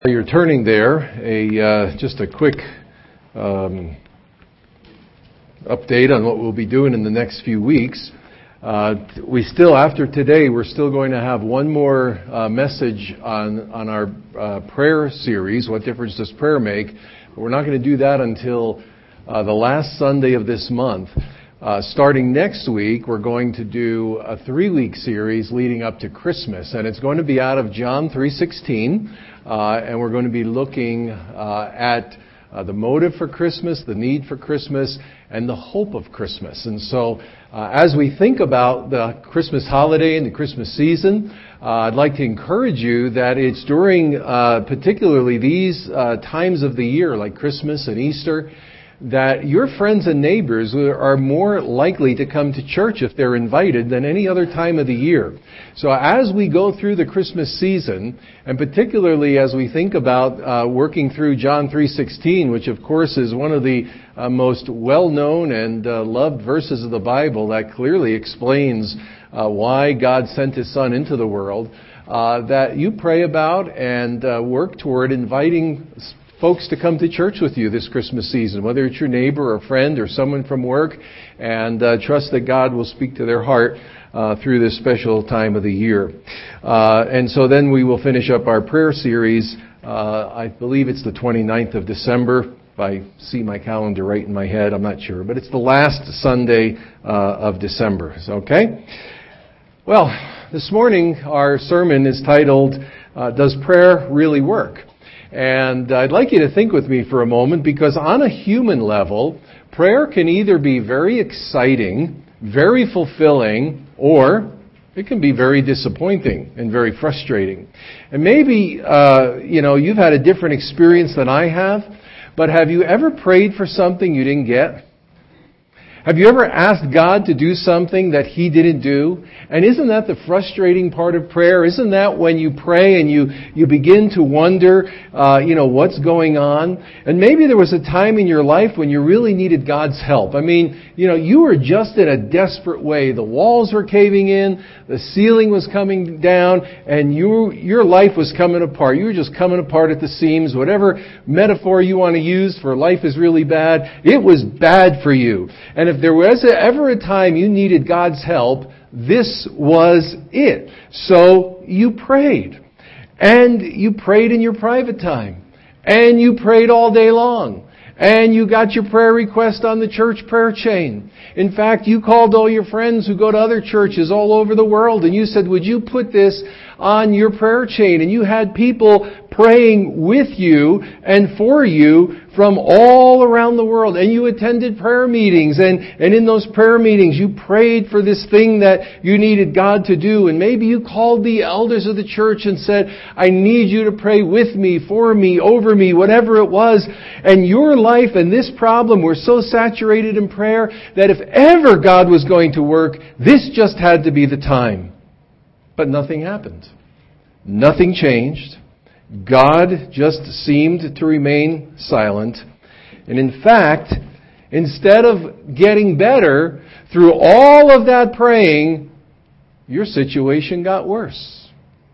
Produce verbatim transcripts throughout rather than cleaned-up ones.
You're turning there, a uh, just a quick um, update on what we'll be doing in the next few weeks. Uh, we still, after today, we're still going to have one more uh, message on on our uh, prayer series. What difference does prayer make? But we're not going to do that until uh, the last Sunday of this month. Uh, starting next week, we're going to do a three-week series leading up to Christmas, and it's going to be out of John three sixteen. Uh, and we're going to be looking uh, at uh, the motive for Christmas, the need for Christmas, and the hope of Christmas. And so uh, as we think about the Christmas holiday and the Christmas season, uh, I'd like to encourage you that it's during uh, particularly these uh, times of the year, like Christmas and Easter, that your friends and neighbors are more likely to come to church if they're invited than any other time of the year. So as we go through the Christmas season, and particularly as we think about uh, working through John three sixteen, which of course is one of the uh, most well-known and uh, loved verses of the Bible that clearly explains uh, why God sent His Son into the world, uh, that you pray about and uh, work toward inviting folks to come to church with you this Christmas season, whether it's your neighbor or friend or someone from work, and uh, trust that God will speak to their heart uh, through this special time of the year. Uh, and so then we will finish up our prayer series. Uh, I believe it's the twenty-ninth of December. If I see my calendar right in my head, I'm not sure. But it's the last Sunday uh, of December. Okay? Well, this morning our sermon is titled, uh, Does Prayer Really Work? And I'd like you to think with me for a moment, because on a human level, prayer can either be very exciting, very fulfilling, or it can be very disappointing and very frustrating. And maybe, uh, you know, you've had a different experience than I have, but have you ever prayed for something you didn't get? Have you ever asked God to do something that He didn't do? And isn't that the frustrating part of prayer? Isn't that when you pray and you, you begin to wonder, uh, you know, what's going on? And maybe there was a time in your life when you really needed God's help. I mean, you know, you were just in a desperate way. The walls were caving in, the ceiling was coming down, and you, your life was coming apart. You were just coming apart at the seams. Whatever metaphor you want to use for life is really bad, it was bad for you. And if there was ever a time you needed God's help, this was it. So you prayed. And you prayed in your private time. And you prayed all day long. And you got your prayer request on the church prayer chain. In fact, you called all your friends who go to other churches all over the world, and you said, would you put this on your prayer chain? And you had people praying with you and for you from all around the world. And you attended prayer meetings, and, and in those prayer meetings you prayed for this thing that you needed God to do. And maybe you called the elders of the church and said, I need you to pray with me, for me, over me, whatever it was. And your life and this problem were so saturated in prayer that if ever God was going to work, this just had to be the time. But nothing happened. Nothing changed. God just seemed to remain silent. And in fact, instead of getting better, through all of that praying, your situation got worse.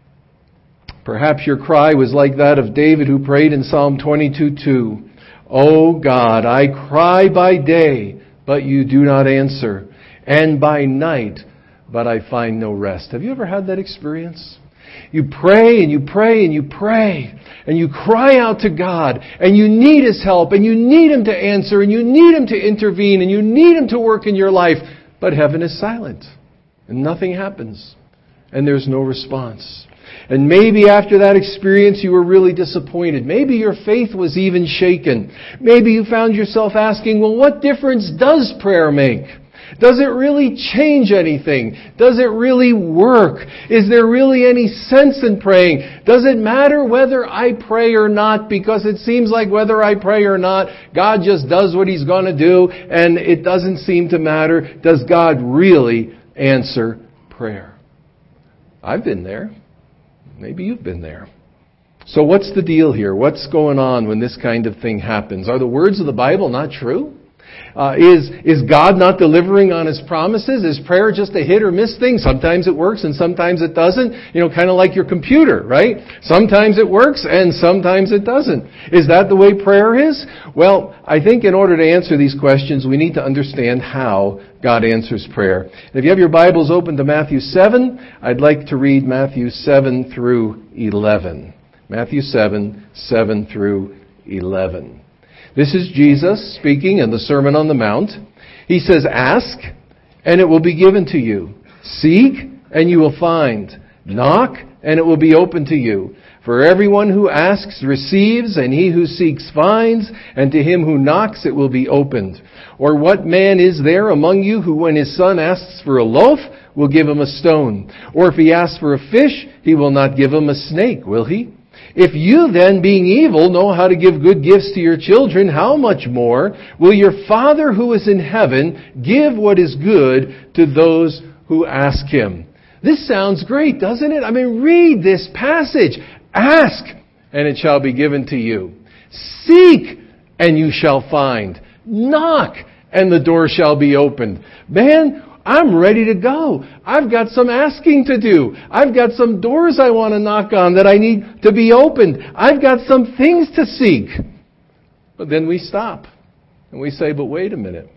Perhaps your cry was like that of David, who prayed in Psalm twenty-two two. O God, I cry by day, but you do not answer, and by night, but I find no rest. Have you ever had that experience? You pray and you pray and you pray and you cry out to God and you need His help and you need Him to answer and you need Him to intervene and you need Him to work in your life. But heaven is silent and nothing happens and there's no response. And maybe after that experience you were really disappointed. Maybe your faith was even shaken. Maybe you found yourself asking, well, what difference does prayer make? Does it really change anything? Does it really work? Is there really any sense in praying? Does it matter whether I pray or not? Because it seems like whether I pray or not, God just does what He's going to do, and it doesn't seem to matter. Does God really answer prayer? I've been there. Maybe you've been there. So what's the deal here? What's going on when this kind of thing happens? Are the words of the Bible not true? Uh, is, is God not delivering on His promises? Is prayer just a hit or miss thing? Sometimes it works and sometimes it doesn't. You know, kind of like your computer, right? Sometimes it works and sometimes it doesn't. Is that the way prayer is? Well, I think in order to answer these questions, we need to understand how God answers prayer. And if you have your Bibles open to Matthew seven, I'd like to read Matthew seven through eleven. Matthew seven, seven through eleven. This is Jesus speaking in the Sermon on the Mount. He says, "Ask, and it will be given to you. Seek, and you will find. Knock, and it will be open to you. For everyone who asks receives, and he who seeks finds, and to him who knocks it will be opened. Or what man is there among you who, when his son asks for a loaf, will give him a stone? Or if he asks for a fish, he will not give him a snake, will he? If you then, being evil, know how to give good gifts to your children, how much more will your Father who is in heaven give what is good to those who ask Him?" This sounds great, doesn't it? I mean, read this passage. Ask, and it shall be given to you. Seek, and you shall find. Knock, and the door shall be opened. Man, I'm ready to go. I've got some asking to do. I've got some doors I want to knock on that I need to be opened. I've got some things to seek. But then we stop and we say, but wait a minute.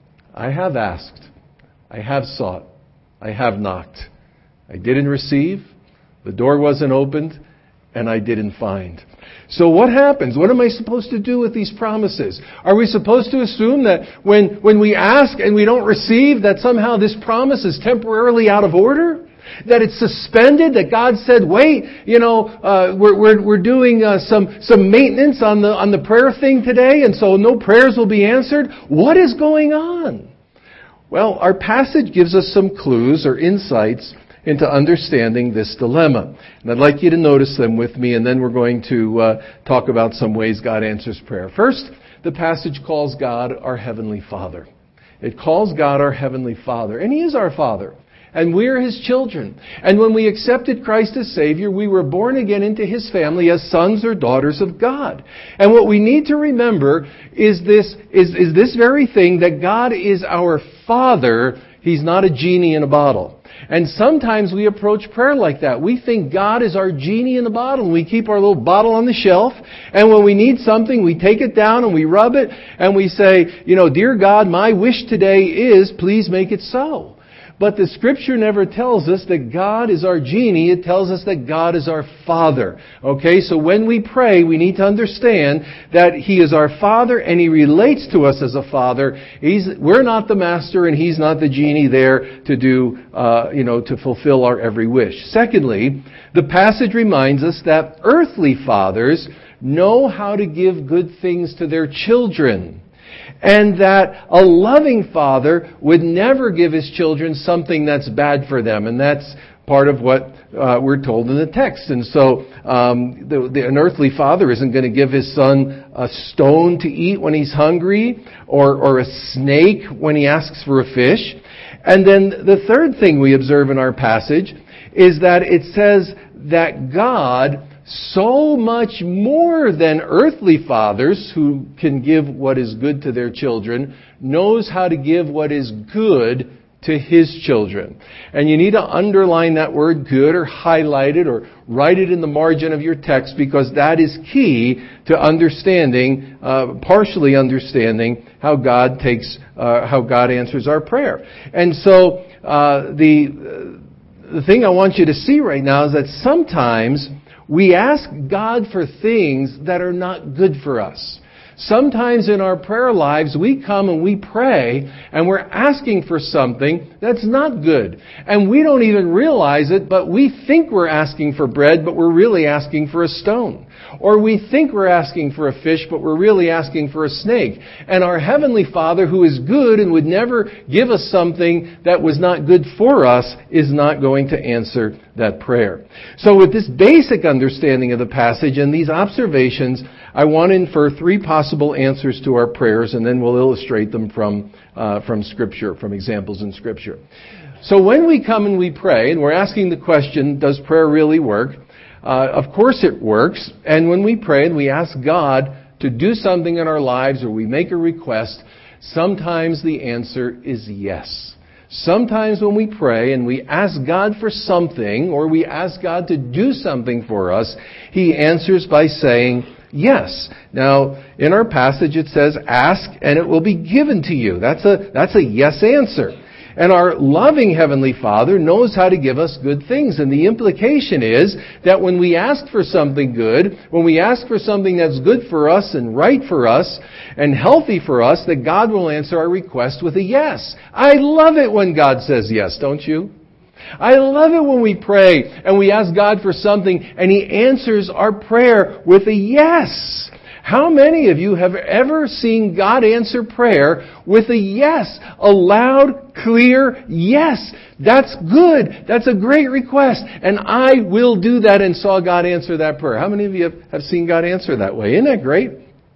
I have asked. I have sought. I have knocked. I didn't receive. The door wasn't opened. And I didn't find. So what happens? What am I supposed to do with these promises? Are we supposed to assume that when, when we ask and we don't receive, that somehow this promise is temporarily out of order? That it's suspended? That God said, wait, you know, uh, we're, we're, we're doing uh, some, some maintenance on the, on the prayer thing today, and so no prayers will be answered? What is going on? Well, our passage gives us some clues or insights into understanding this dilemma. And I'd like you to notice them with me, and then we're going to uh, talk about some ways God answers prayer. First, the passage calls God our Heavenly Father. It calls God our Heavenly Father, and He is our Father, and we're His children. And when we accepted Christ as Savior, we were born again into His family as sons or daughters of God. And what we need to remember is this, is, is this very thing, that God is our Father. He's not a genie in a bottle. And sometimes we approach prayer like that. We think God is our genie in the bottle, and we keep our little bottle on the shelf, and when we need something, we take it down and we rub it, and we say, you know, dear God, my wish today is, please make it so. But the Scripture never tells us that God is our genie. It tells us that God is our Father. Okay, so when we pray, we need to understand that He is our Father and He relates to us as a Father. He's, we're not the master and He's not the genie there to do, uh, you know, to fulfill our every wish. Secondly, the passage reminds us that earthly fathers know how to give good things to their children. And that a loving father would never give his children something that's bad for them. And that's part of what uh, we're told in the text. And so um, the, the, an earthly father isn't going to give his son a stone to eat when he's hungry, or, or a snake when he asks for a fish. And then the third thing we observe in our passage is that it says that God, so much more than earthly fathers who can give what is good to their children, knows how to give what is good to His children. And you need to underline that word good, or highlight it, or write it in the margin of your text, because that is key to understanding, uh, partially understanding how God takes, uh, how God answers our prayer. And so uh, the uh, the thing I want you to see right now is that sometimes we ask God for things that are not good for us. Sometimes in our prayer lives, we come and we pray, and we're asking for something that's not good. And we don't even realize it, but we think we're asking for bread, but we're really asking for a stone. Or we think we're asking for a fish, but we're really asking for a snake. And our Heavenly Father, who is good and would never give us something that was not good for us, is not going to answer that prayer. So with this basic understanding of the passage and these observations, I want to infer three possible answers to our prayers, and then we'll illustrate them from uh, from Scripture, from examples in Scripture. So when we come and we pray, and we're asking the question, does prayer really work? Uh, of course it works. And when we pray and we ask God to do something in our lives, or we make a request, Sometimes the answer is yes. Sometimes when we pray and we ask God for something, or we ask God to do something for us, He answers by saying yes. Now, in our passage it says, ask and it will be given to you. That's a, that's a yes answer. And our loving Heavenly Father knows how to give us good things. And the implication is that when we ask for something good, when we ask for something that's good for us and right for us and healthy for us, that God will answer our request with a yes. I love it when God says yes, don't you? I love it when we pray and we ask God for something and He answers our prayer with a yes. How many of you have ever seen God answer prayer with a yes? A loud, clear yes. That's good. That's a great request. And I will do that, and saw God answer that prayer. How many of you have, have seen God answer that way? Isn't that great?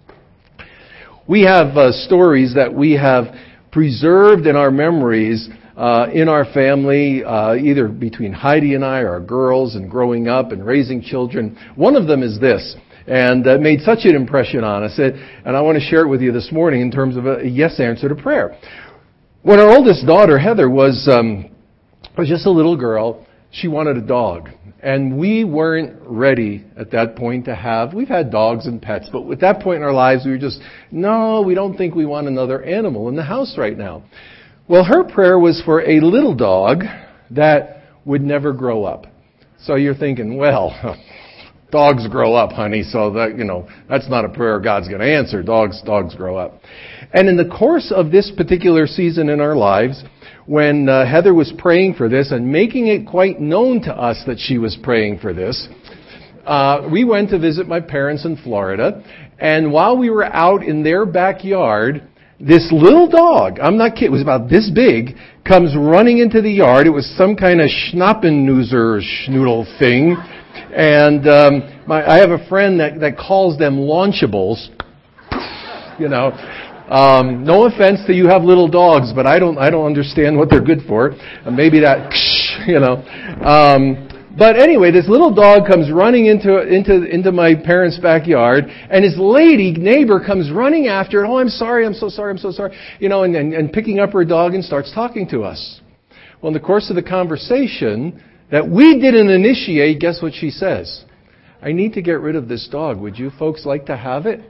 We have uh, stories that we have preserved in our memories uh, in our family, uh, either between Heidi and I, our girls, and growing up and raising children. One of them is this. And uh, made such an impression on us. And I want to share it with you this morning in terms of a yes answer to prayer. When our oldest daughter, Heather, was um, was just a little girl, she wanted a dog. And we weren't ready at that point to have, we've had dogs and pets, but at that point in our lives, we were just, no, we don't think we want another animal in the house right now. Well, her prayer was for a little dog that would never grow up. So you're thinking, well, dogs grow up, honey, so that, you know, that's not a prayer God's going to answer. Dogs, dogs grow up. And in the course of this particular season in our lives, when uh, Heather was praying for this and making it quite known to us that she was praying for this, uh, we went to visit my parents in Florida. And while we were out in their backyard, this little dog, I'm not kidding, it was about this big, comes running into the yard. It was some kind of Schnappennuser schnoodle thing. And um, my, I have a friend that, that calls them Launchables. You know, um, no offense to you have little dogs, but I don't I don't understand what they're good for. Uh, maybe that, you know. Um, but anyway, this little dog comes running into into into my parents' backyard, and his lady neighbor comes running after it. Oh, I'm sorry, I'm so sorry, I'm so sorry. You know, and, and, and picking up her dog and starts talking to us. Well, in the course of the conversation that we didn't initiate, guess what she says? I need to get rid of this dog. Would you folks like to have it?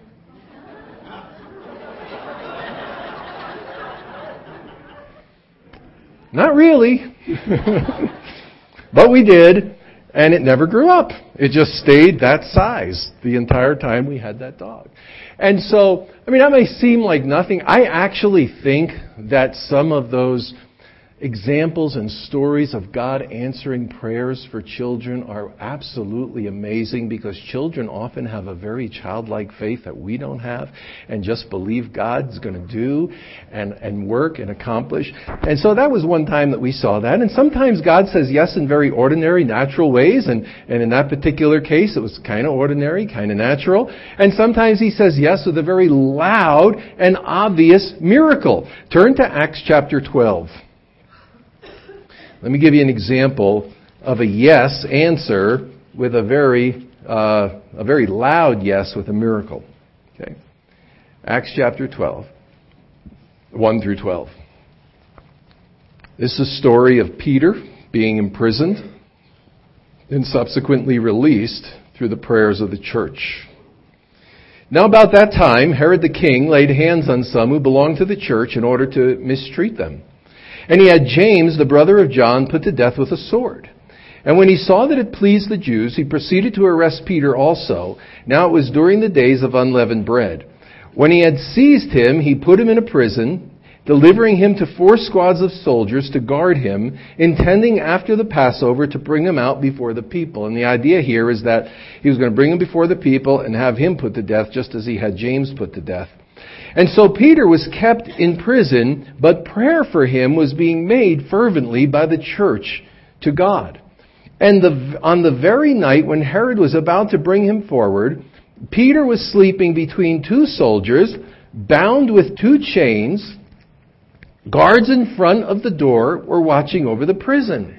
Not really. But we did, and it never grew up. It just stayed that size the entire time we had that dog. And so, I mean, that may seem like nothing. I actually think that some of those examples and stories of God answering prayers for children are absolutely amazing, because children often have a very childlike faith that we don't have, and just believe God's going to do and, and work and accomplish. And so that was one time that we saw that. And sometimes God says yes in very ordinary, natural ways. And, and in that particular case, it was kind of ordinary, kind of natural. And sometimes He says yes with a very loud and obvious miracle. Turn to Acts chapter twelve. Let me give you an example of a yes answer with a very uh, a very loud yes with a miracle. Okay, Acts chapter twelve, one through twelve. This is a story of Peter being imprisoned and subsequently released through the prayers of the church. Now about that time, Herod the king laid hands on some who belonged to the church in order to mistreat them. And he had James, the brother of John, put to death with a sword. And when he saw that it pleased the Jews, he proceeded to arrest Peter also. Now it was during the days of unleavened bread. When he had seized him, he put him in a prison, delivering him to four squads of soldiers to guard him, intending after the Passover to bring him out before the people. And the idea here is that he was going to bring him before the people and have him put to death, just as he had James put to death. And so Peter was kept in prison, but prayer for him was being made fervently by the church to God. And the, on the very night when Herod was about to bring him forward, Peter was sleeping between two soldiers, bound with two chains. Guards in front of the door were watching over the prison.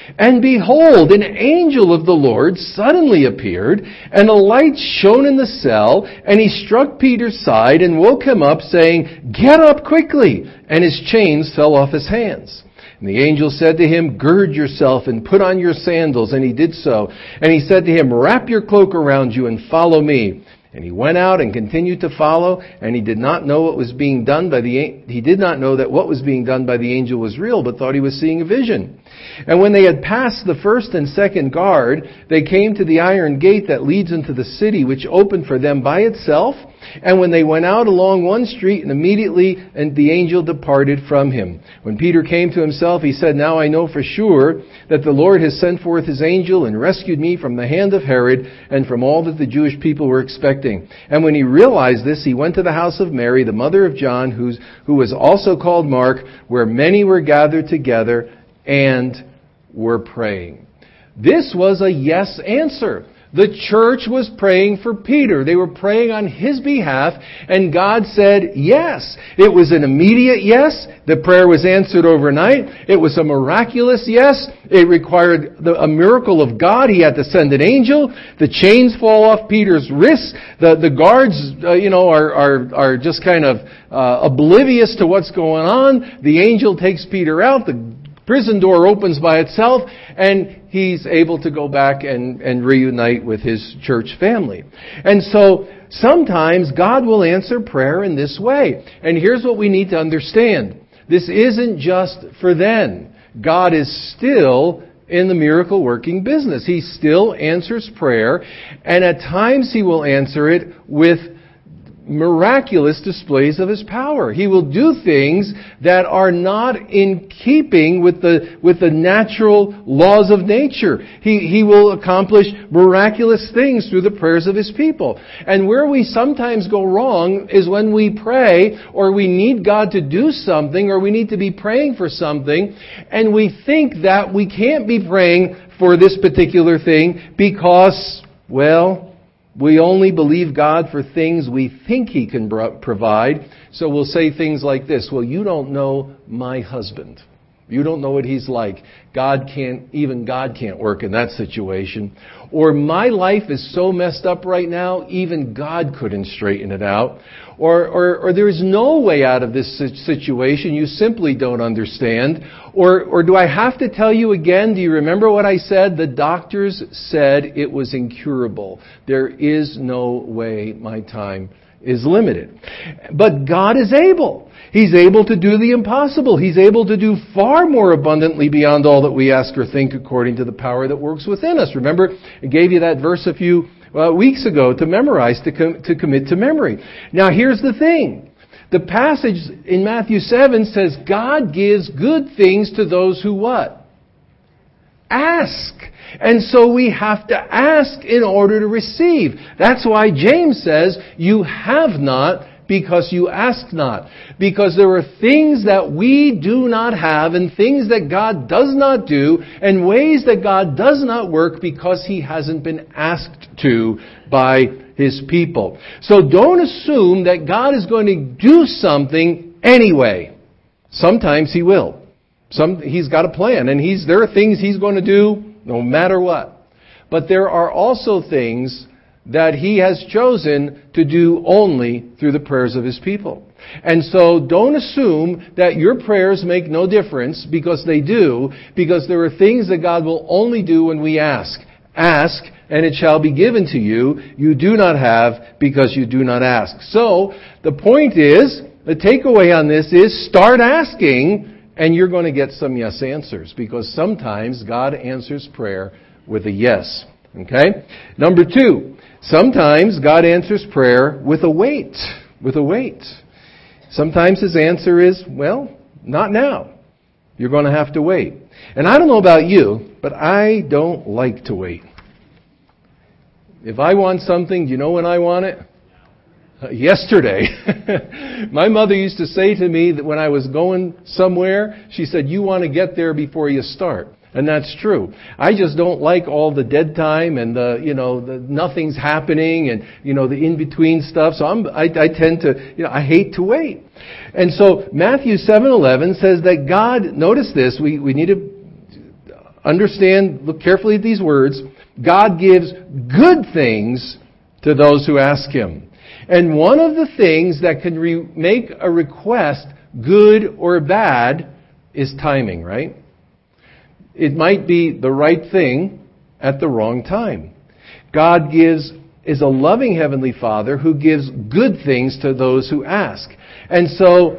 And behold, an angel of the Lord suddenly appeared, and a light shone in the cell, and he struck Peter's side and woke him up, saying, "Get up quickly!" And his chains fell off his hands. And the angel said to him, "Gird yourself and put on your sandals." And he did so. And he said to him, "Wrap your cloak around you and follow me." And he went out and continued to follow, and he did not know what was being done by the he did not know that what was being done by the angel was real, but thought he was seeing a vision. And when they had passed the first and second guard, they came to the iron gate that leads into the city, which opened for them by itself. And when they went out along one street, and immediately and the angel departed from him. When Peter came to himself, he said, "Now I know for sure that the Lord has sent forth his angel and rescued me from the hand of Herod and from all that the Jewish people were expecting." And when he realized this, he went to the house of Mary, the mother of John, who's, who was also called Mark, where many were gathered together and were praying. This was a yes answer. The church was praying for Peter. They were praying on his behalf, and God said yes. It was an immediate yes. The prayer was answered overnight. It was a miraculous yes. It required the, a miracle of God. He had to send an angel. The chains fall off Peter's wrists. The, the guards, uh, you know, are, are, are just kind of uh, oblivious to what's going on. The angel takes Peter out. The prison door opens by itself, and he's able to go back and, and reunite with his church family. And so sometimes God will answer prayer in this way. And here's what we need to understand. This isn't just for then. God is still in the miracle working business. He still answers prayer, and at times He will answer it with miraculous displays of His power. He will do things that are not in keeping with the with the natural laws of nature. He He will accomplish miraculous things through the prayers of His people. And where we sometimes go wrong is when we pray, or we need God to do something, or we need to be praying for something, and we think that we can't be praying for this particular thing because, well, we only believe God for things we think He can provide. So we'll say things like this: well, you don't know my husband. You don't know what he's like. God can't, even God can't work in that situation. Or my life is so messed up right now, even God couldn't straighten it out. Or, or, or there is no way out of this situation. You simply don't understand. Or, or do I have to tell you again? Do you remember what I said? The doctors said it was incurable. There is no way. My time is limited. But God is able. He's able to do the impossible. He's able to do far more abundantly beyond all that we ask or think, according to the power that works within us. Remember, I gave you that verse a few uh, weeks ago to memorize, to, com- to commit to memory. Now, here's the thing. The passage in Matthew seven says God gives good things to those who what? Ask. And so we have to ask in order to receive. That's why James says, you have not because you ask not. Because there are things that we do not have, and things that God does not do, and ways that God does not work because He hasn't been asked to by His people. So don't assume that God is going to do something anyway. Sometimes He will. Some, He's got a plan, and He's there are things He's going to do no matter what. But there are also things that He has chosen to do only through the prayers of His people. And so don't assume that your prayers make no difference, because they do, because there are things that God will only do when we ask. Ask, and it shall be given to you. You do not have because you do not ask. So the point is, the takeaway on this is, start asking, and you're going to get some yes answers, because sometimes God answers prayer with a yes. Okay? Number two, sometimes God answers prayer with a wait. With a wait. Sometimes His answer is, well, not now. You're going to have to wait. And I don't know about you, but I don't like to wait. If I want something, do you know when I want it? Uh, yesterday. My mother used to say to me that when I was going somewhere, she said, you want to get there before you start. And that's true. I just don't like all the dead time and the, you know, the nothing's happening and, you know, the in-between stuff. So I'm, I, I tend to, you know, I hate to wait. And so Matthew seven eleven says that God, notice this, we, we need to understand, look carefully at these words, God gives good things to those who ask Him. And one of the things that can re- make a request good or bad is timing, right? It might be the right thing at the wrong time. God gives is a loving Heavenly Father who gives good things to those who ask. And so,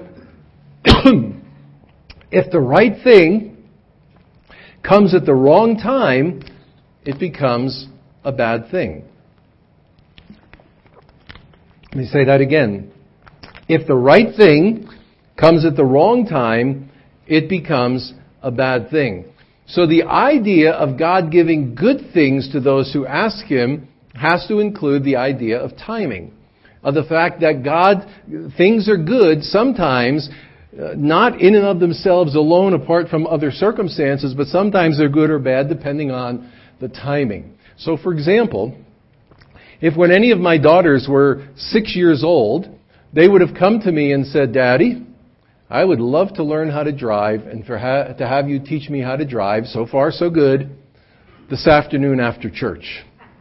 if the right thing comes at the wrong time, it becomes a bad thing. Let me say that again. If the right thing comes at the wrong time, it becomes a bad thing. So the idea of God giving good things to those who ask Him has to include the idea of timing. Of the fact that God, things are good sometimes, uh, not in and of themselves alone apart from other circumstances, but sometimes they're good or bad depending on the timing. So for example, if when any of my daughters were six years old, they would have come to me and said, "Daddy, I would love to learn how to drive and for ha- to have you teach me how to drive, so far so good, this afternoon after church."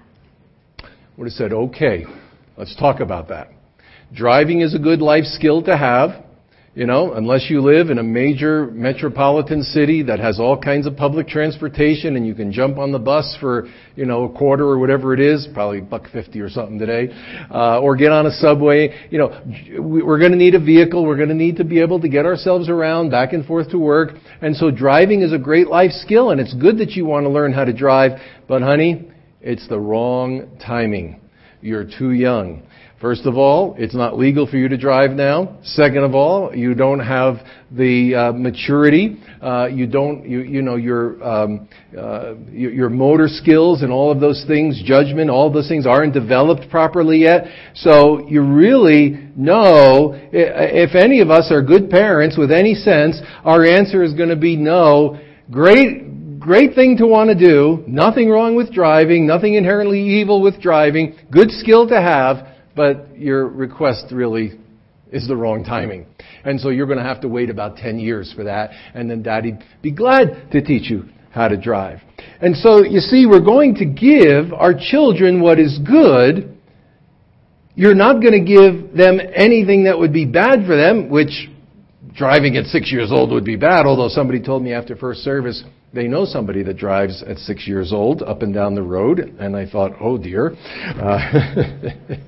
I would have said, "Okay, let's talk about that." Driving is a good life skill to have, you know, unless you live in a major metropolitan city that has all kinds of public transportation and you can jump on the bus for, you know, a quarter or whatever it is, probably a buck fifty or something today, uh, or get on a subway. You know, we're going to need a vehicle. We're going to need to be able to get ourselves around back and forth to work. And so driving is a great life skill, and it's good that you want to learn how to drive. But honey, it's the wrong timing. You're too young. First of all, it's not legal for you to drive now. Second of all, you don't have the uh, maturity. Uh, you don't, you, you know, your um, uh, your, your motor skills and all of those things, judgment, all of those things aren't developed properly yet. So you really know, if any of us are good parents with any sense, our answer is going to be no. Great. Great thing to want to do. Nothing wrong with driving. Nothing inherently evil with driving. Good skill to have. But your request really is the wrong timing. And so you're going to have to wait about ten years for that. And then Daddy'd be glad to teach you how to drive. And so, you see, we're going to give our children what is good. You're not going to give them anything that would be bad for them, which driving at six years old would be bad. Although somebody told me after first service, they know somebody that drives at six years old up and down the road. And I thought, oh dear. Uh,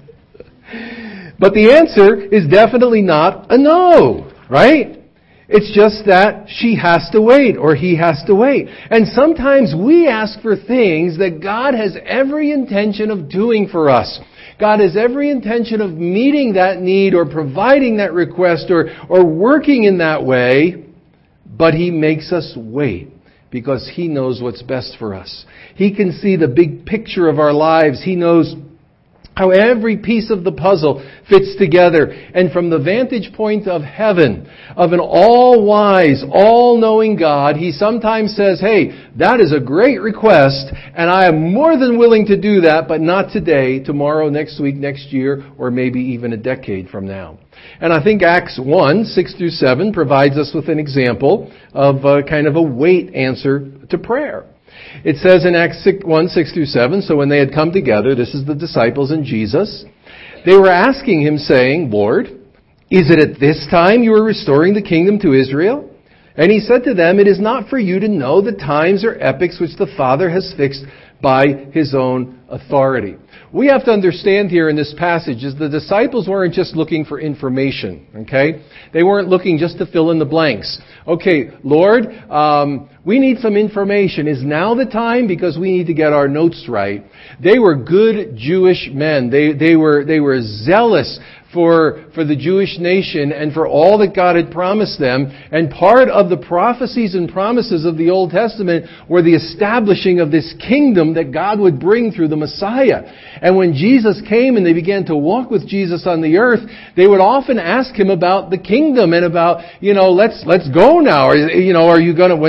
but the answer is definitely not a no, right? It's just that she has to wait or he has to wait. And sometimes we ask for things that God has every intention of doing for us. God has every intention of meeting that need or providing that request or, or working in that way, but He makes us wait. Because He knows what's best for us. He can see the big picture of our lives. He knows how every piece of the puzzle fits together. And from the vantage point of heaven, of an all-wise, all-knowing God, He sometimes says, "Hey, that is a great request, and I am more than willing to do that, but not today, tomorrow, next week, next year, or maybe even a decade from now." And I think Acts one, six through seven provides us with an example of a kind of a wait answer to prayer. It says in Acts one, six through seven, "So when they had come together," this is the disciples and Jesus, "they were asking Him, saying, 'Lord, is it at this time you are restoring the kingdom to Israel?' And He said to them, 'It is not for you to know the times or epochs which the Father has fixed by His own authority.'" We have to understand here in this passage is the disciples weren't just looking for information, okay? They weren't looking just to fill in the blanks. Okay, Lord, um, we need some information. Is now the time? Because we need to get our notes right. They were good Jewish men. They, they were, they were zealous for, for the Jewish nation and for all that God had promised them. And part of the prophecies and promises of the Old Testament were the establishing of this kingdom that God would bring through the Messiah. And when Jesus came and they began to walk with Jesus on the earth, they would often ask Him about the kingdom and about, you know, let's, let's go now. Or, you know, are you going to, when, when He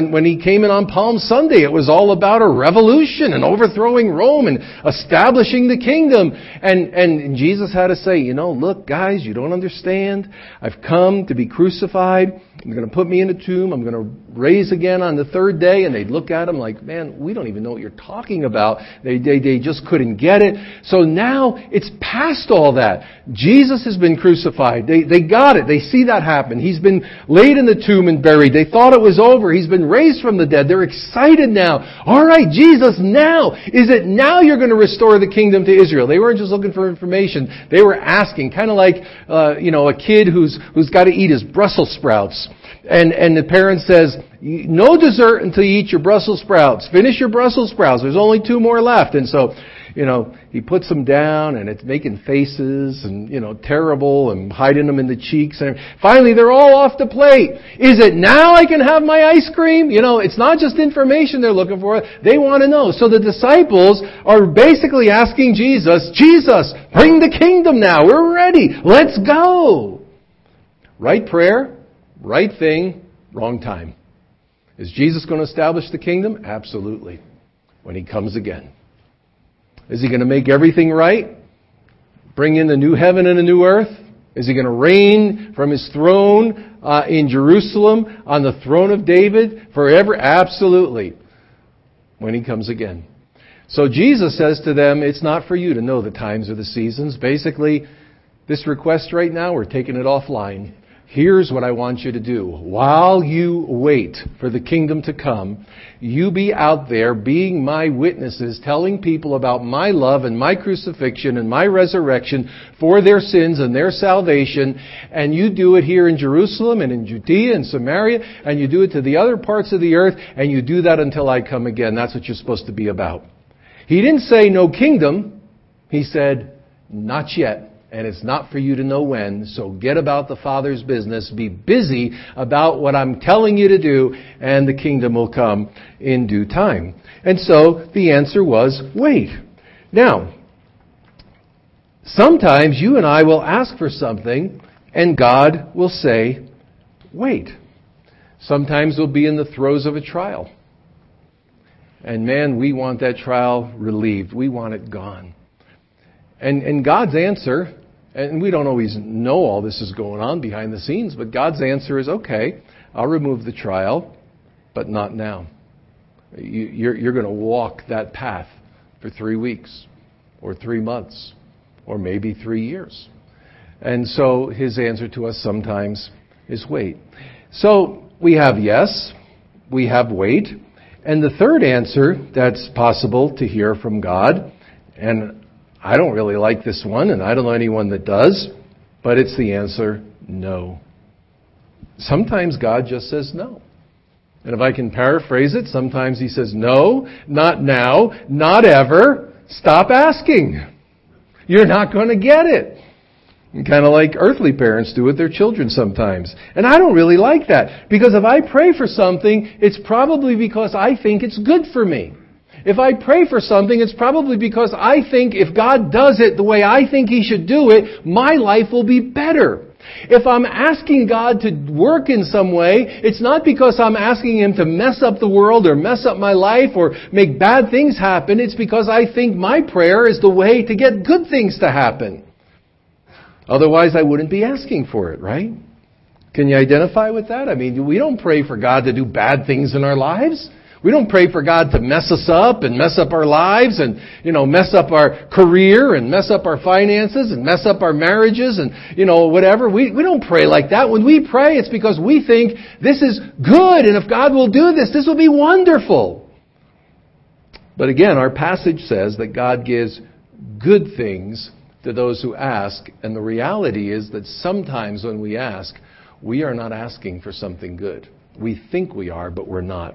came in on Palm Sunday. It was all about a revolution and overthrowing Rome and establishing the kingdom. And, and Jesus had to say, you know, look, guys, you don't understand. I've come to be crucified. You're going to put me in a tomb. I'm going to raise again on the third day. And they'd look at him like, man, we don't even know what you're talking about. They, they, they just couldn't get it. So now it's past all that. Jesus has been crucified. They, they got it. They see that happen. He's been laid in the tomb and buried. They thought it was over. He's been raised from the dead. They're excited now. All right, Jesus, now. Is it now you're going to restore the kingdom to Israel? They weren't just looking for information. They were asking, kind of like, uh, you know, a kid who's, who's got to eat his Brussels sprouts. And, and the parent says, no dessert until you eat your Brussels sprouts. Finish your Brussels sprouts. There's only two more left. And so, you know, he puts them down and it's making faces and, you know, terrible and hiding them in the cheeks. And finally, they're all off the plate. Is it now I can have my ice cream? You know, it's not just information they're looking for. They want to know. So the disciples are basically asking Jesus, Jesus, bring the kingdom now. We're ready. Let's go. Right prayer. Right thing, wrong time. Is Jesus going to establish the kingdom? Absolutely. When He comes again. Is He going to make everything right? Bring in the new heaven and a new earth? Is He going to reign from His throne uh, in Jerusalem on the throne of David forever? Absolutely. When He comes again. So Jesus says to them, it's not for you to know the times or the seasons. Basically, this request right now, we're taking it offline. Here's what I want you to do. While you wait for the kingdom to come, you be out there being my witnesses, telling people about my love and my crucifixion and my resurrection for their sins and their salvation. And you do it here in Jerusalem and in Judea and Samaria, and you do it to the other parts of the earth, and you do that until I come again. That's what you're supposed to be about. He didn't say no kingdom. He said, not yet. And it's not for you to know when, so get about the Father's business. Be busy about what I'm telling you to do, and the kingdom will come in due time. And so the answer was, wait. Now, sometimes you and I will ask for something, and God will say, wait. Sometimes we'll be in the throes of a trial. And man, we want that trial relieved. We want it gone. And, and God's answer, and we don't always know all this is going on behind the scenes, but God's answer is, okay, I'll remove the trial, but not now. You, you're, you're going to walk that path for three weeks, or three months, or maybe three years. And so His answer to us sometimes is wait. So we have yes, we have wait, and the third answer that's possible to hear from God, and I don't really like this one, and I don't know anyone that does, but it's the answer, no. Sometimes God just says no. And if I can paraphrase it, sometimes He says, no, not now, not ever, stop asking. You're not going to get it. Kind of like earthly parents do with their children sometimes. And I don't really like that, because if I pray for something, it's probably because I think it's good for me. If I pray for something, it's probably because I think if God does it the way I think He should do it, my life will be better. If I'm asking God to work in some way, it's not because I'm asking Him to mess up the world or mess up my life or make bad things happen. It's because I think my prayer is the way to get good things to happen. Otherwise, I wouldn't be asking for it, right? Can you identify with that? I mean, we don't pray for God to do bad things in our lives. We don't pray for God to mess us up and mess up our lives and, you know, mess up our career and mess up our finances and mess up our marriages and, you know, whatever. We, we don't pray like that. When we pray, it's because we think this is good, and if God will do this, this will be wonderful. But again, our passage says that God gives good things to those who ask, and the reality is that sometimes when we ask, we are not asking for something good. We think we are, but we're not.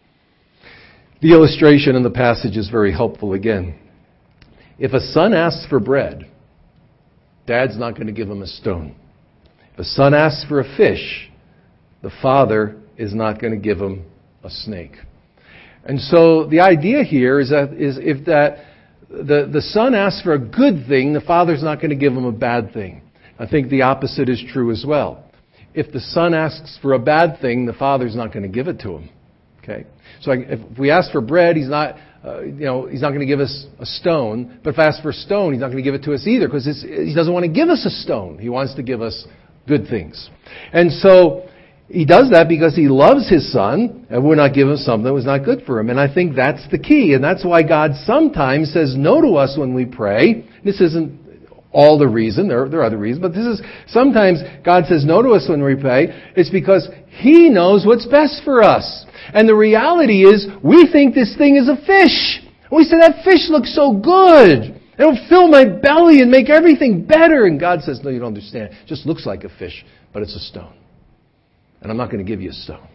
The illustration in the passage is very helpful again. If a son asks for bread, Dad's not going to give him a stone. If a son asks for a fish, the father is not going to give him a snake. And so the idea here is that is if that the, the son asks for a good thing, the father's not going to give him a bad thing. I think the opposite is true as well. If the son asks for a bad thing, the father's not going to give it to him. Okay? So if we ask for bread, He's not, uh, you know, He's not going to give us a stone. But if I ask for a stone, He's not going to give it to us either, because He doesn't want to give us a stone. He wants to give us good things. And so He does that because He loves His Son, and would not give Him something that was not good for Him. And I think that's the key. And that's why God sometimes says no to us when we pray. This isn't all the reason. There, there are other reasons. But this is, sometimes God says no to us when we pray. It's because He knows what's best for us. And the reality is, we think this thing is a fish. And we say, that fish looks so good. It'll fill my belly and make everything better. And God says, no, you don't understand. It just looks like a fish, but it's a stone. And I'm not going to give you a stone.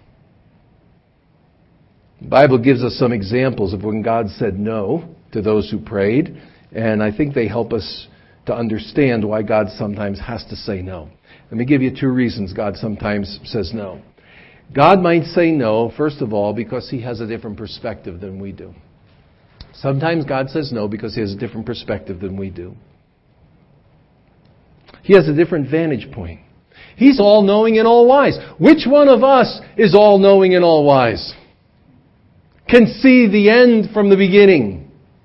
The Bible gives us some examples of when God said no to those who prayed. And I think they help us to understand why God sometimes has to say no. Let me give you two reasons God sometimes says no. God might say no, first of all, because He has a different perspective than we do. Sometimes God says no because He has a different perspective than we do. He has a different vantage point. He's all-knowing and all-wise. Which one of us is all-knowing and all-wise? Can see the end from the beginning?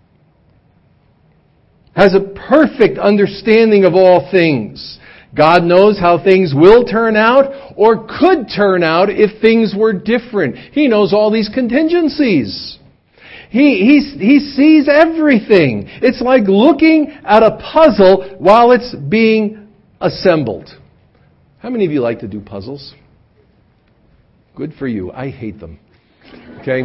Has a perfect understanding of all things. God knows how things will turn out or could turn out if things were different. He knows all these contingencies. He, he, he sees everything. It's like looking at a puzzle while it's being assembled. How many of you like to do puzzles? Good for you. I hate them. Okay?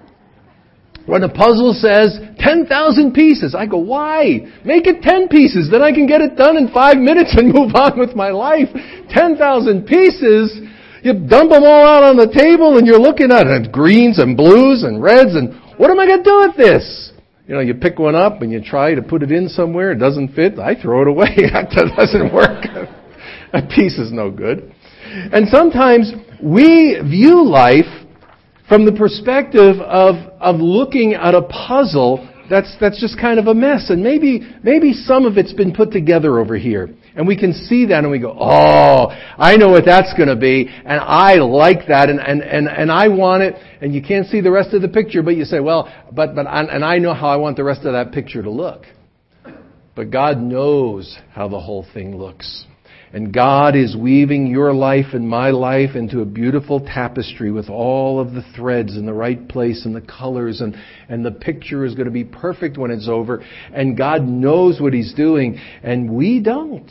When a puzzle says ten thousand pieces, I go, why? Make it ten pieces, then I can get it done in five minutes and move on with my life. ten thousand pieces, you dump them all out on the table and you're looking at it, greens and blues and reds, and what am I going to do with this? You know, you pick one up and you try to put it in somewhere, it doesn't fit, I throw it away. That doesn't work. A piece is no good. And sometimes we view life from the perspective of, of looking at a puzzle that's, that's just kind of a mess. And maybe, maybe some of it's been put together over here. And we can see that and we go, oh, I know what that's going to be. And I like that and, and, and, and I want it. And you can't see the rest of the picture, but you say, well, but, but, and I know how I want the rest of that picture to look. But God knows how the whole thing looks. And God is weaving your life and my life into a beautiful tapestry with all of the threads in the right place and the colors, and, and the picture is going to be perfect when it's over. And God knows what He's doing, and we don't.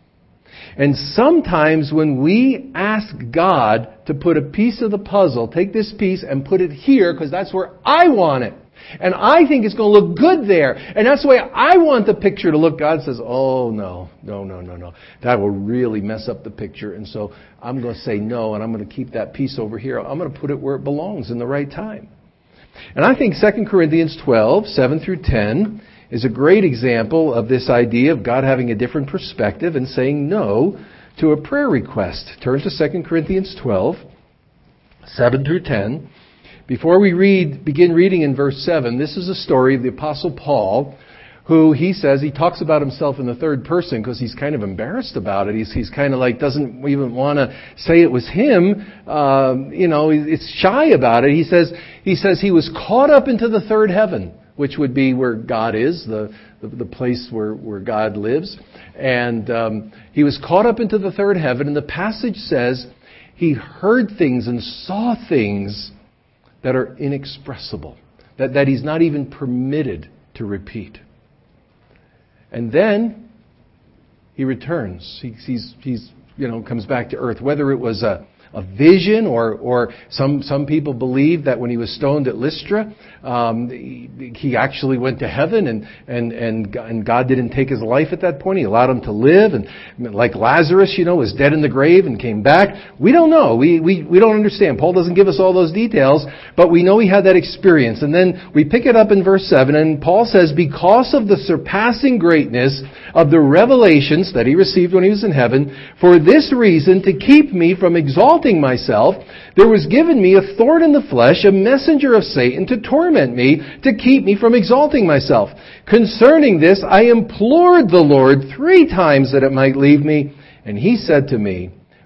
And sometimes when we ask God to put a piece of the puzzle, take this piece and put it here because that's where I want it. And I think it's going to look good there. And that's the way I want the picture to look. God says, oh, no, no, no, no, no. That will really mess up the picture. And so I'm going to say no, and I'm going to keep that piece over here. I'm going to put it where it belongs in the right time. And I think Second Corinthians twelve, seven through ten is a great example of this idea of God having a different perspective and saying no to a prayer request. Turn to Second Corinthians twelve, seven through ten. Before we read, begin reading in verse seven, this is a story of the Apostle Paul, who he says, he talks about himself in the third person because he's kind of embarrassed about it. He's, he's kind of like, doesn't even want to say it was him. Um, you know, it's shy about it. He says, he says he was caught up into the third heaven, which would be where God is, the, the, the place where, where God lives. And um, he was caught up into the third heaven, and the passage says he heard things and saw things that are inexpressible, that, that he's not even permitted to repeat. And then he returns. He, he's, he's, you know, comes back to earth. Whether it was a, a vision, or, or some, some people believe that when he was stoned at Lystra, um, he, he actually went to heaven, and, and, and, and God didn't take his life at that point. He allowed him to live, and like Lazarus, you know, was dead in the grave and came back. We don't know. We, we, we don't understand. Paul doesn't give us all those details, but we know he had that experience. And then we pick it up in verse seven, and Paul says, because of the surpassing greatness of the revelations that he received when he was in heaven, for this reason, to keep me from exalting myself, there was given me a thorn in the flesh, a messenger of Satan to torment me, to keep me from exalting myself. Concerning this, I implored the Lord three times that it might leave me, and he said to me,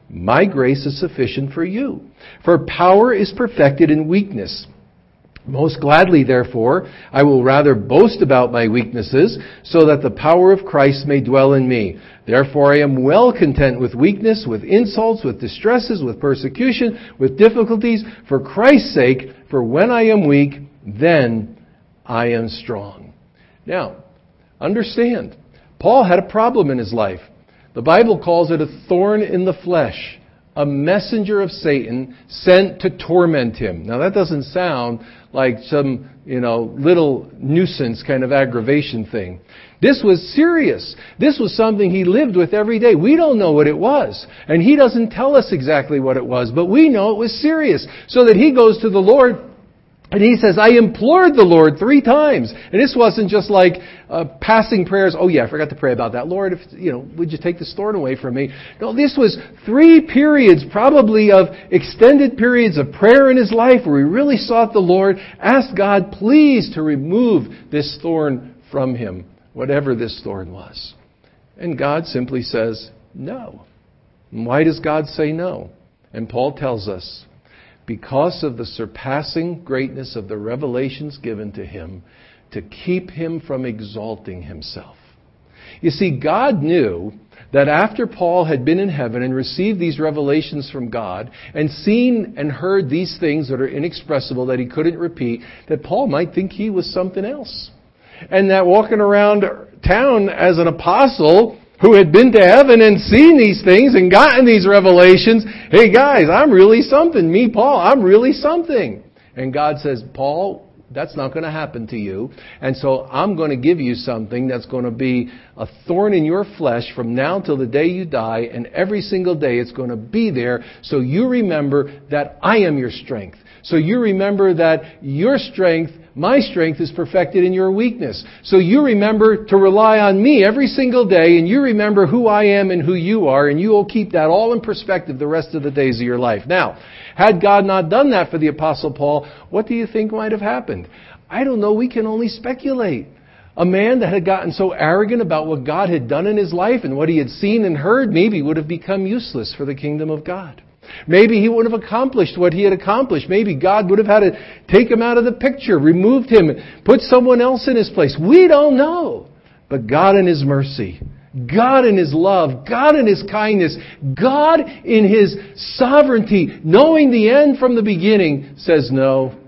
My grace is sufficient for you, for power is perfected in weakness. Most gladly, therefore, I will rather boast about my weaknesses, so that the power of Christ may dwell in me. Therefore I am well content with weakness, with insults, with distresses, with persecution, with difficulties, for Christ's sake, for when I am weak, then I am strong. Now, understand, Paul had a problem in his life. The Bible calls it a thorn in the flesh, a messenger of Satan sent to torment him. Now that doesn't sound like some, you know, little nuisance kind of aggravation thing. This was serious. This was something he lived with every day. We don't know what it was. And he doesn't tell us exactly what it was, but we know it was serious. So that he goes to the Lord and he says, I implored the Lord three times. And this wasn't just like uh, passing prayers. Oh yeah, I forgot to pray about that. Lord, if, you know, would you take this thorn away from me? No, this was three periods probably of extended periods of prayer in his life where he really sought the Lord, asked God please to remove this thorn from him, whatever this thorn was. And God simply says no. And why does God say no? And Paul tells us, because of the surpassing greatness of the revelations given to him, to keep him from exalting himself. You see, God knew that after Paul had been in heaven and received these revelations from God and seen and heard these things that are inexpressible that he couldn't repeat, that Paul might think he was something else. And that walking around town as an apostle who had been to heaven and seen these things and gotten these revelations, hey guys, I'm really something. Me, Paul, I'm really something. And God says, Paul, that's not going to happen to you. And so I'm going to give you something that's going to be a thorn in your flesh from now till the day you die. And every single day it's going to be there. So you remember that I am your strength. So you remember that your strength, my strength, is perfected in your weakness. So you remember to rely on me every single day, and you remember who I am and who you are, and you will keep that all in perspective the rest of the days of your life. Now, had God not done that for the Apostle Paul, what do you think might have happened? I don't know. We can only speculate. A man that had gotten so arrogant about what God had done in his life and what he had seen and heard maybe would have become useless for the kingdom of God. Maybe he would have accomplished what he had accomplished. Maybe God would have had to take him out of the picture, removed him, put someone else in his place. We don't know. But God in His mercy, God in His love, God in His kindness, God in His sovereignty, knowing the end from the beginning, says, no,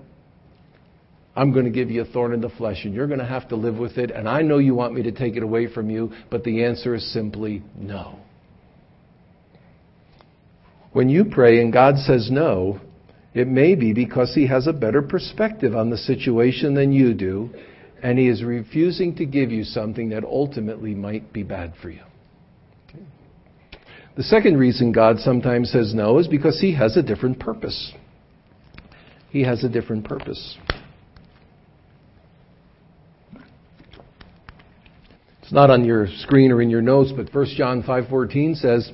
I'm going to give you a thorn in the flesh and you're going to have to live with it. And I know you want me to take it away from you, but the answer is simply no. When you pray and God says no, it may be because He has a better perspective on the situation than you do, and He is refusing to give you something that ultimately might be bad for you. Okay. The second reason God sometimes says no is because He has a different purpose. He has a different purpose. It's not on your screen or in your notes, but First John five fourteen says,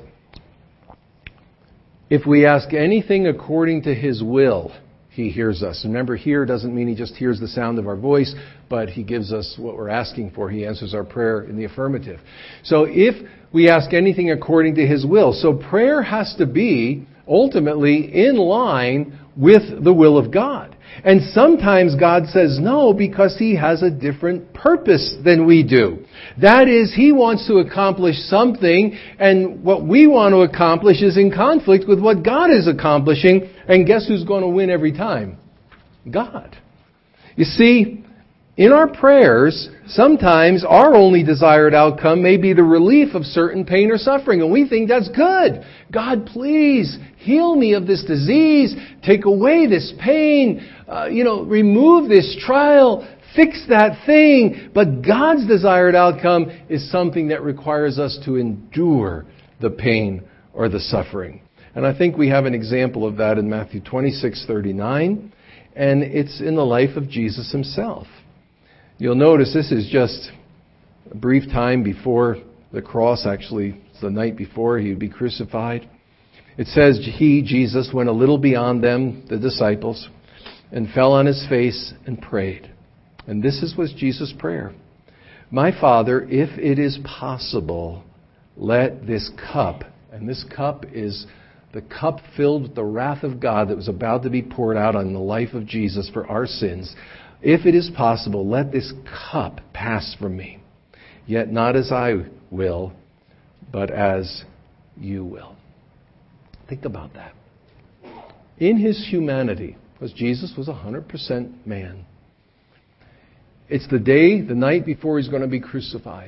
if we ask anything according to His will, He hears us. Remember, hear doesn't mean He just hears the sound of our voice, but He gives us what we're asking for. He answers our prayer in the affirmative. So if we ask anything according to His will, so prayer has to be ultimately in line with the will of God. And sometimes God says no because He has a different purpose than we do. That is, He wants to accomplish something, and what we want to accomplish is in conflict with what God is accomplishing. And guess who's going to win every time? God. You see, in our prayers, sometimes our only desired outcome may be the relief of certain pain or suffering, and we think that's good. God, please heal me of this disease, take away this pain, uh, you know, remove this trial, fix that thing. But God's desired outcome is something that requires us to endure the pain or the suffering. And I think we have an example of that in Matthew twenty-six thirty-nine, and it's in the life of Jesus Himself. You'll notice this is just a brief time before the cross. Actually, it's the night before He would be crucified. It says, He, Jesus, went a little beyond them, the disciples, and fell on His face and prayed. And this is, was Jesus' prayer. My Father, if it is possible, let this cup, and this cup is the cup filled with the wrath of God that was about to be poured out on the life of Jesus for our sins. If it is possible, let this cup pass from me. Yet not as I will, but as you will. Think about that. In his humanity, because Jesus was one hundred percent man, it's the day, the night before he's going to be crucified.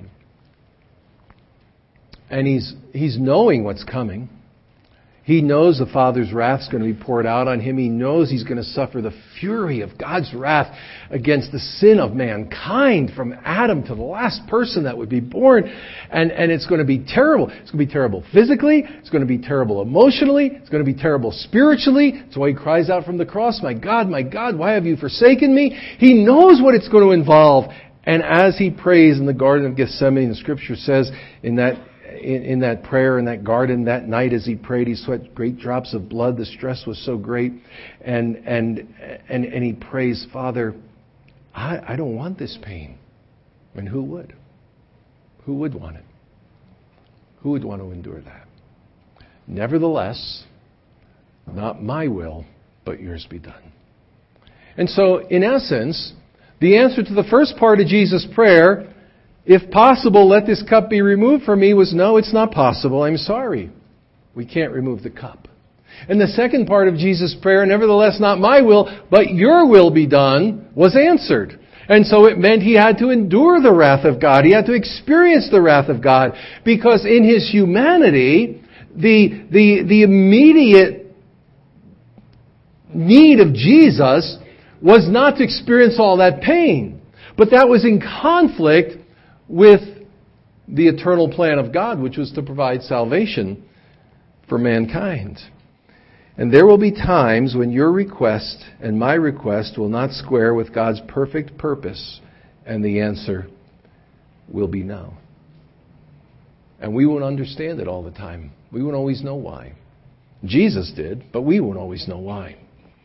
And he's he's knowing what's coming. He knows the Father's wrath is going to be poured out on him. He knows he's going to suffer the fury of God's wrath against the sin of mankind from Adam to the last person that would be born. And, and it's going to be terrible. It's going to be terrible physically. It's going to be terrible emotionally. It's going to be terrible spiritually. That's why he cries out from the cross, "My God, my God, why have you forsaken me?" He knows what it's going to involve. And as he prays in the Garden of Gethsemane, the Scripture says in that In, in that prayer in that garden that night, as he prayed, he sweat great drops of blood. The stress was so great, and and and, and he prays, "Father, I, I don't want this pain." And who would? Who would want it? Who would want to endure that? Nevertheless, not my will, but yours be done. And so, in essence, the answer to the first part of Jesus' prayer, "If possible, let this cup be removed from me," was no, it's not possible. I'm sorry. We can't remove the cup. And the second part of Jesus' prayer, "Nevertheless, not my will, but your will be done," was answered. And so it meant he had to endure the wrath of God. He had to experience the wrath of God. Because in his humanity, the, the, the immediate need of Jesus was not to experience all that pain. But that was in conflict with the eternal plan of God, which was to provide salvation for mankind. And there will be times when your request and my request will not square with God's perfect purpose, and the answer will be no. And we won't understand it all the time. We won't always know why. Jesus did, but we won't always know why.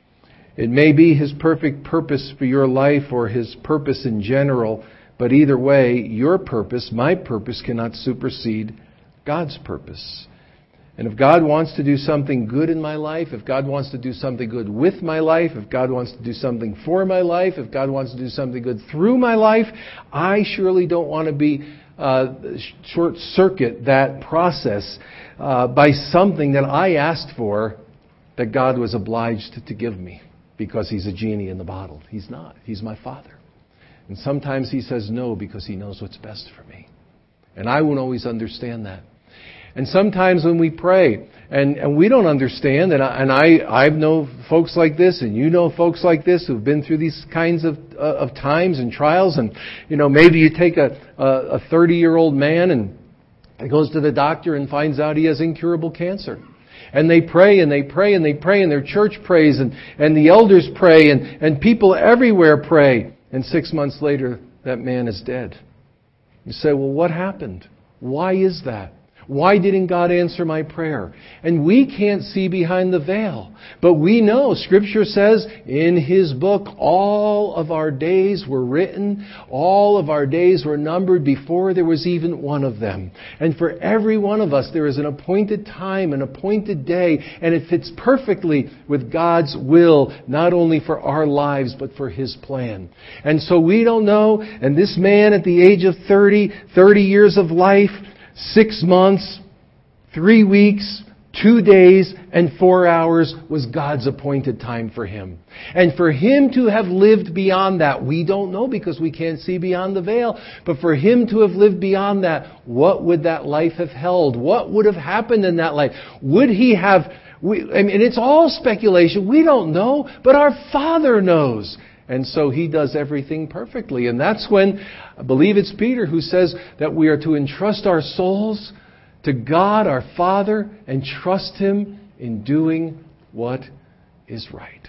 It may be his perfect purpose for your life or his purpose in general. But either way, your purpose, my purpose, cannot supersede God's purpose. And if God wants to do something good in my life, if God wants to do something good with my life, if God wants to do something for my life, if God wants to do something good through my life, I surely don't want to be uh, short-circuit that process uh, by something that I asked for that God was obliged to give me because he's a genie in the bottle. He's not. He's my Father. And sometimes he says no because he knows what's best for me. And I won't always understand that. And sometimes when we pray, and, and we don't understand, and, I, and I I know folks like this, and you know folks like this who've been through these kinds of uh, of times and trials, and you know maybe you take a a thirty-year-old man and he goes to the doctor and finds out he has incurable cancer. And they pray and they pray and they pray, and their church prays, and, and the elders pray, and, and people everywhere pray. And six months later, that man is dead. You say, well, what happened? Why is that? Why didn't God answer my prayer? And we can't see behind the veil. But we know, Scripture says, in His book, all of our days were written. All of our days were numbered before there was even one of them. And for every one of us, there is an appointed time, an appointed day. And it fits perfectly with God's will, not only for our lives, but for His plan. And so we don't know. And this man at the age of thirty, thirty years of life, Six months, three weeks, two days, and four hours was God's appointed time for him. And for him to have lived beyond that, we don't know because we can't see beyond the veil. But for him to have lived beyond that, what would that life have held? What would have happened in that life? Would he have... We, I mean, it's all speculation. We don't know, but our Father knows. And so He does everything perfectly. And that's when, I believe it's Peter who says that we are to entrust our souls to God, our Father, and trust Him in doing what is right.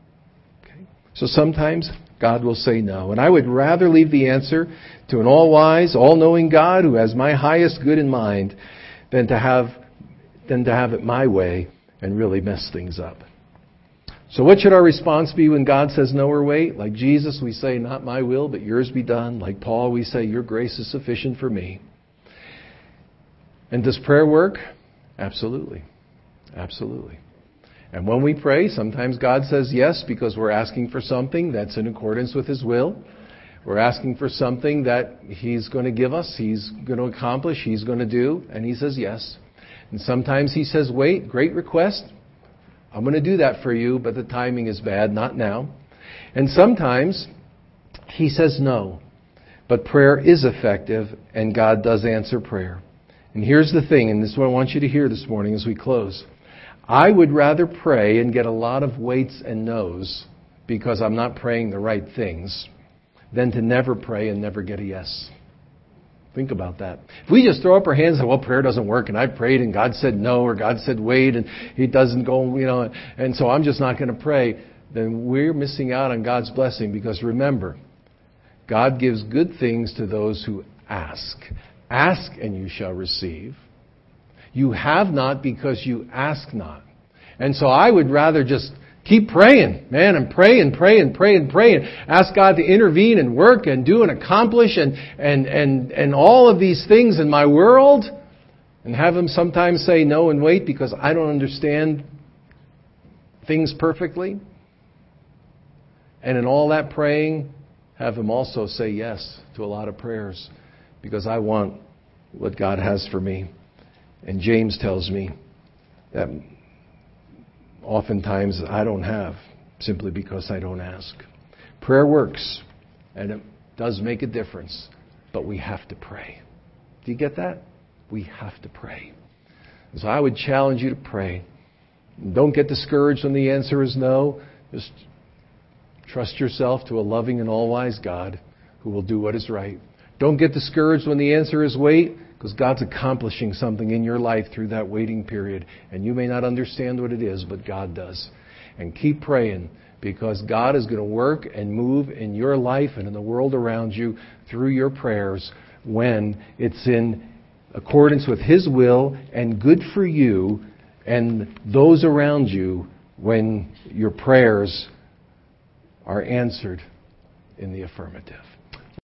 Okay? So sometimes God will say no. And I would rather leave the answer to an all-wise, all-knowing God who has my highest good in mind than to have, than to have it my way and really mess things up. So what should our response be when God says no or wait? Like Jesus, we say, not my will, but yours be done. Like Paul, we say, your grace is sufficient for me. And does prayer work? Absolutely. Absolutely. And when we pray, sometimes God says yes because we're asking for something that's in accordance with His will. We're asking for something that He's going to give us, He's going to accomplish, He's going to do, and He says yes. And sometimes He says, wait, great request. I'm going to do that for you, but the timing is bad, not now. And sometimes He says no. But prayer is effective, and God does answer prayer. And here's the thing, and this is what I want you to hear this morning as we close. I would rather pray and get a lot of waits and no's because I'm not praying the right things than to never pray and never get a yes. Think about that. If we just throw up our hands and say, well, prayer doesn't work, and I prayed and God said no, or God said wait, and He doesn't go, you know, and so I'm just not going to pray, then we're missing out on God's blessing, because remember, God gives good things to those who ask. Ask and you shall receive. You have not because you ask not. And so I would rather just keep praying, man, and pray and pray and pray and pray and ask God to intervene and work and do and accomplish and, and, and, and all of these things in my world, and have Him sometimes say no and wait because I don't understand things perfectly. And in all that praying, have Him also say yes to a lot of prayers because I want what God has for me. And James tells me that oftentimes I don't have simply because I don't ask. Prayer works, and it does make a difference, but we have to pray. Do you get that? We have to pray. So I would challenge you to pray. Don't get discouraged when the answer is no. Just trust yourself to a loving and all-wise God who will do what is right. Don't get discouraged when the answer is wait, because God's accomplishing something in your life through that waiting period. And you may not understand what it is, but God does. And keep praying, because God is going to work and move in your life and in the world around you through your prayers when it's in accordance with His will and good for you and those around you, when your prayers are answered in the affirmative.